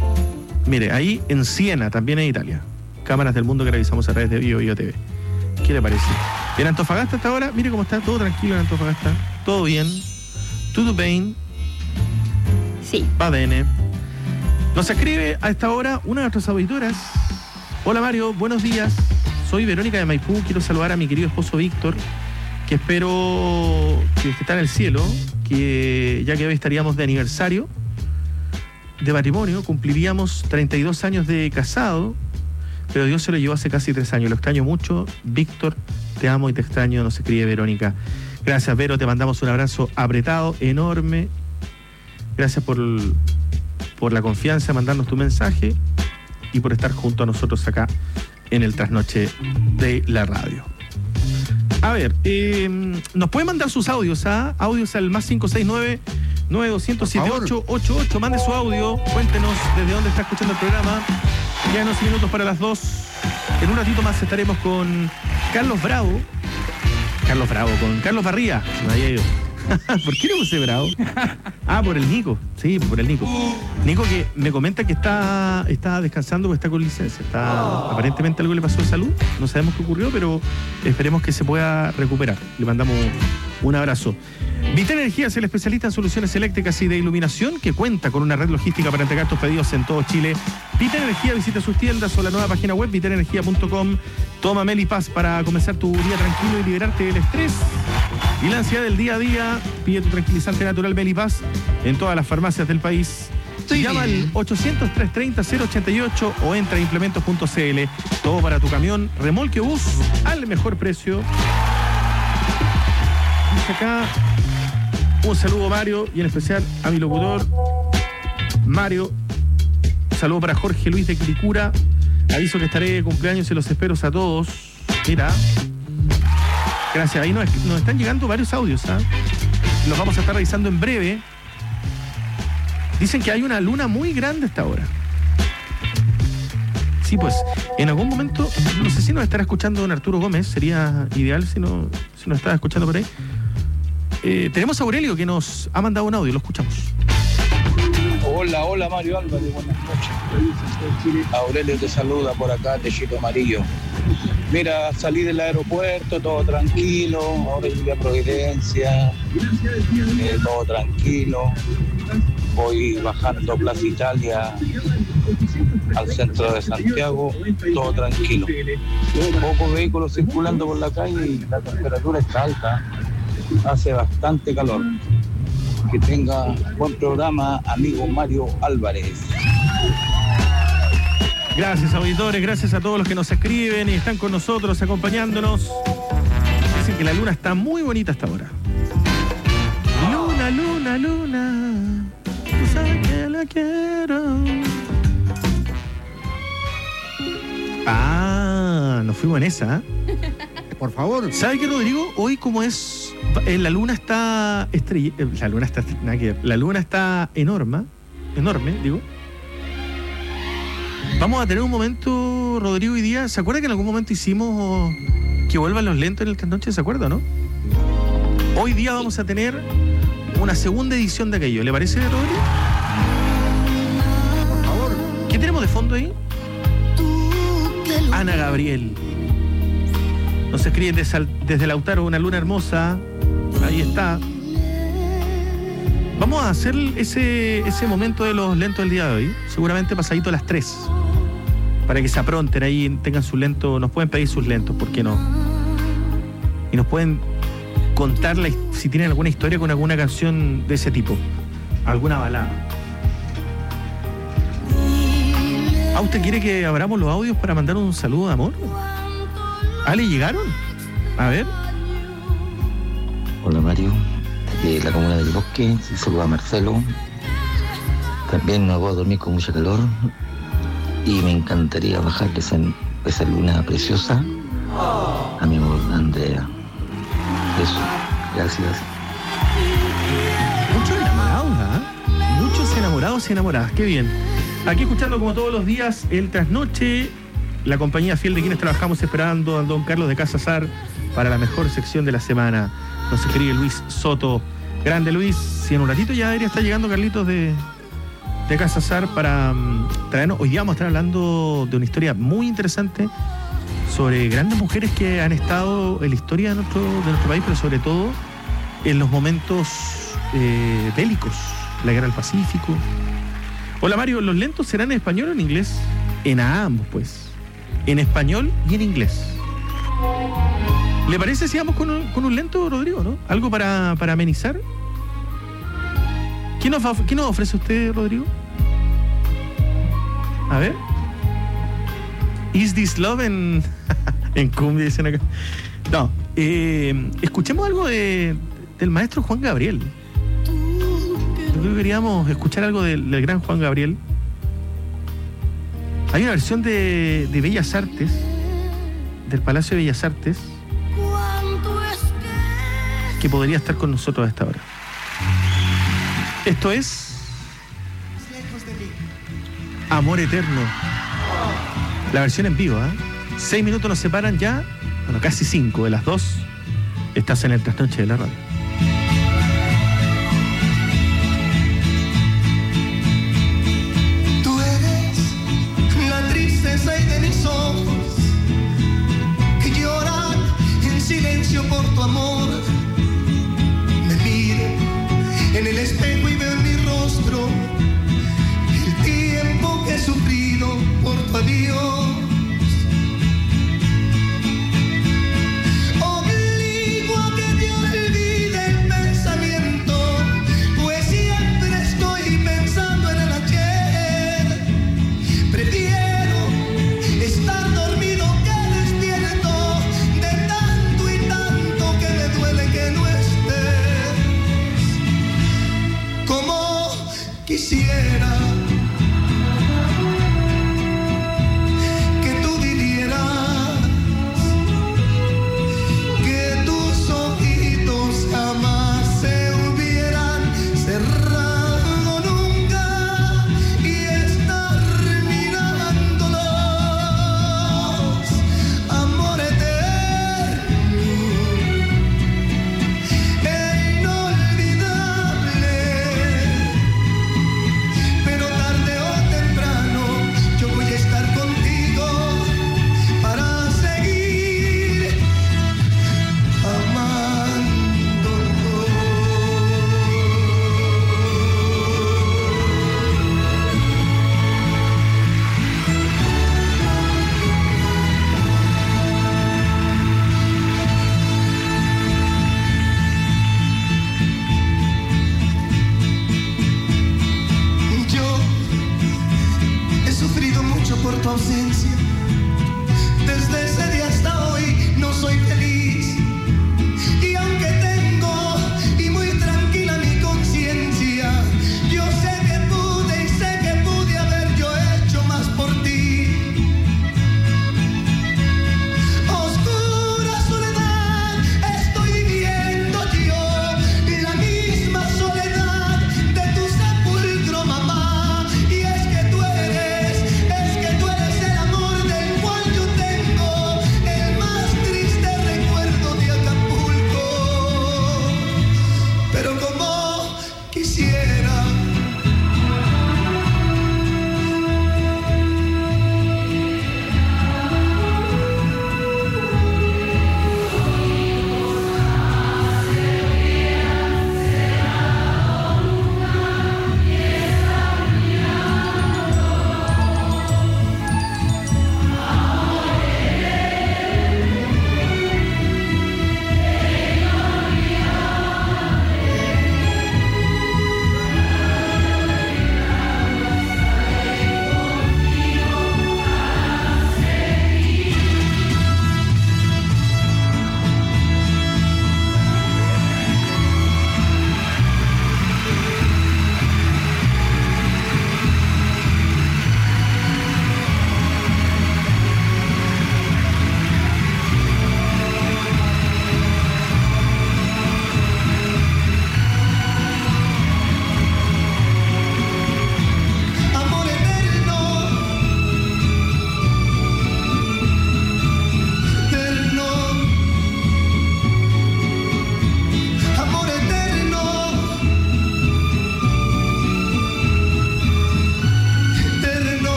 Mire, ahí en Siena, también en Italia. Cámaras del mundo que revisamos a través de Bio Bio T V. ¿Qué le parece? En Antofagasta hasta ahora, mire cómo está, todo tranquilo en Antofagasta. Todo bien. Todo bien. Sí. Va bene. Nos escribe a esta hora una de nuestras auditoras. Hola Mario, buenos días. Soy Verónica de Maipú. Quiero saludar a mi querido esposo Víctor, que espero que está en el cielo, que ya que hoy estaríamos de aniversario de matrimonio, cumpliríamos treinta y dos años de casado, pero Dios se lo llevó hace casi tres años. Lo extraño mucho. Víctor, te amo y te extraño, nos escribe Verónica. Gracias, Vero, te mandamos un abrazo apretado, enorme. Gracias por, por la confianza, mandarnos tu mensaje y por estar junto a nosotros acá en el trasnoche de la radio. A ver, eh, nos pueden mandar sus audios, ¿ah? Audios al más cinco seis nueve, nueve dos cero siete ocho ocho ocho. Mande su audio, cuéntenos desde dónde está escuchando el programa. Quedan unos minutos para las dos. En un ratito más estaremos con Carlos Bravo. Carlos Bravo, con Carlos Barría. Me había ido. ¿Por qué le puse Bravo? Ah, por el Nico. Sí, por el Nico. Nico que me comenta que está, está descansando porque está con licencia. Está, oh. Aparentemente algo le pasó de salud. No sabemos qué ocurrió, pero esperemos que se pueda recuperar. Le mandamos un abrazo. Vital Energía es el especialista en soluciones eléctricas y de iluminación que cuenta con una red logística para entregar tus pedidos en todo Chile. Vital Energía, visita sus tiendas o la nueva página web vital energía punto com. Toma Melipaz para comenzar tu día tranquilo y liberarte del estrés y la ansiedad del día a día. Pide tu tranquilizante natural Melipaz en todas las farmacias del país. Sí. Llama al ochocientos, trescientos treinta, cero ochenta y ocho o entra a implementos punto c l. Todo para tu camión, remolque o bus al mejor precio. Dice acá, un saludo Mario y en especial a mi locutor Mario. Un saludo para Jorge Luis de Quilicura. Aviso que estaré de cumpleaños y los espero a todos. Mira. Gracias. Ahí nos, nos están llegando varios audios, ¿ah? Los vamos a estar revisando en breve. Dicen que hay una luna muy grande hasta ahora. Sí, pues, en algún momento, no sé si nos estará escuchando don Arturo Gómez, sería ideal si, no, si nos está escuchando por ahí. Eh, tenemos a Aurelio que nos ha mandado un audio, lo escuchamos. Hola, hola Mario Álvarez, buenas noches. Aurelio te saluda por acá, Techito Amarillo. Mira, salí del aeropuerto, todo tranquilo, ahora llegué a Providencia, eh, todo tranquilo. Voy bajando Plaza Italia al centro de Santiago, todo tranquilo. Pocos vehículos circulando por la calle y la temperatura está alta, hace bastante calor. Que tenga buen programa, amigo Mario Álvarez. Gracias, auditores, gracias a todos los que nos escriben y están con nosotros, acompañándonos. Dicen que la luna está muy bonita hasta ahora. Luna, luna, luna, tú sabes que la quiero. Ah, nos fuimos en esa, ¿eh? Por favor. ¿Sabe qué, Rodrigo? Hoy como es... Eh, la luna está estrella... Eh, la luna está... Nada que ver. La luna está enorme. Enorme, digo. Vamos a tener un momento, Rodrigo y Día. ¿Se acuerda que en algún momento hicimos que vuelvan los lentos en el trasnoche? ¿Se acuerda, no? Hoy día vamos a tener una segunda edición de aquello. ¿Le parece, Rodrigo? Por favor. ¿Qué tenemos de fondo ahí? Ana Gabriel. Nos escriben desde, desde Lautaro, una luna hermosa. Ahí está. Vamos a hacer ese, ese momento de los lentos del día de hoy. Seguramente pasadito a las tres. Para que se apronten ahí, tengan sus lentos. Nos pueden pedir sus lentos, ¿por qué no? Y nos pueden contar la, si tienen alguna historia con alguna canción de ese tipo. Alguna balada. ¿Ah, usted quiere que abramos los audios para mandar un saludo de amor? ¿Ah, le llegaron? A ver. Hola Mario, de la comuna del Bosque, saluda a Marcelo. También no puedo dormir con mucho calor y me encantaría bajar esa, esa luna preciosa a mi amor Andrea. Eso, gracias. Muchos enamorados, ¿ah? ¿eh? Muchos enamorados y enamoradas, qué bien. Aquí escuchando como todos los días el trasnoche, la compañía fiel de quienes trabajamos esperando a don Carlos de Casa Sar para la mejor sección de la semana. Nos escribe Luis Soto. Grande Luis, si en un ratito ya debería estar llegando Carlitos de, de Casa Sar para um, traernos. Hoy día vamos a estar hablando de una historia muy interesante sobre grandes mujeres que han estado en la historia de nuestro, de nuestro país, pero sobre todo en los momentos eh, bélicos, la guerra del Pacífico. Hola Mario, ¿los lentos serán en español o en inglés? En ambos, pues. En español y en inglés. ¿Le parece si vamos con un, con un lento, Rodrigo, no? ¿Algo para, para amenizar? ¿Qué nos, va, ¿Qué nos ofrece usted, Rodrigo? A ver. Is This Love en, en cumbia, dicen acá. No, eh, escuchemos algo de, del maestro Juan Gabriel. Yo creo que queríamos escuchar algo del, del gran Juan Gabriel. Hay una versión de, de Bellas Artes, del Palacio de Bellas Artes, que podría estar con nosotros a esta hora. Esto es Amor Eterno. La versión en vivo, ¿eh? Seis minutos nos separan ya, bueno, casi cinco de las dos. Estás en el trasnoche de la radio. Tú eres la tristeza y de mis ojos que lloran en silencio por tu amor. Me miro en el espejo y veo en mi rostro el tiempo que he sufrido por tu adiós. Obligo a que te olvide el pensamiento, pues siempre estoy pensando en el ayer. Prefiero estar dormido que despierto, de tanto y tanto que me duele que no estés. Como quisiera por tu ausencia.